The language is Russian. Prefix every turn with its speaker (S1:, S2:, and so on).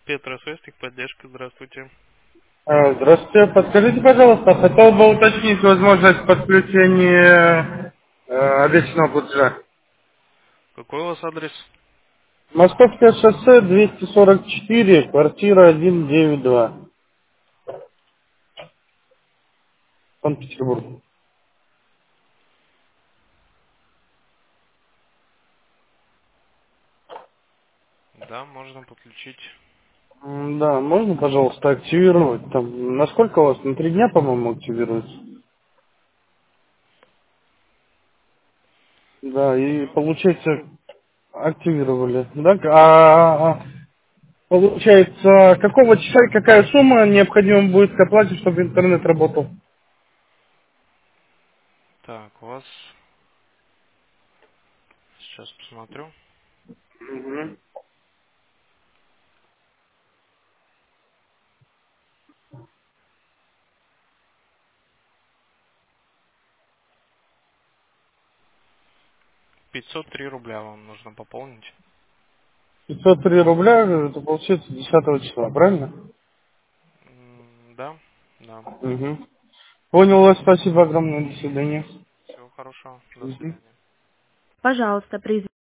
S1: Петросвязь, техподдержка, здравствуйте.
S2: Здравствуйте. Подскажите, пожалуйста, хотел бы уточнить возможность подключения обещанного платежа.
S1: Какой у вас адрес?
S2: Московское шоссе 244, квартира 192, Санкт-Петербург.
S1: Да, можно подключить.
S2: Да, можно, пожалуйста, активировать? Там, насколько у вас? На 3 дня, по-моему, активируется? Да, и
S1: Идет.
S2: получается, активировали. Да? Получается, какого числа и какая сумма необходима будет к оплате, чтобы интернет работал?
S1: Так, у вас... Сейчас посмотрю.
S2: Мгм.
S1: 503 рубля вам нужно пополнить.
S2: 503 рубля, это получается 10 числа, правильно?
S1: Да, да.
S2: Угу. Понял вас, спасибо огромное, до свидания.
S1: Всего хорошего. До
S2: Мгм.
S1: свидания.
S2: Пожалуйста,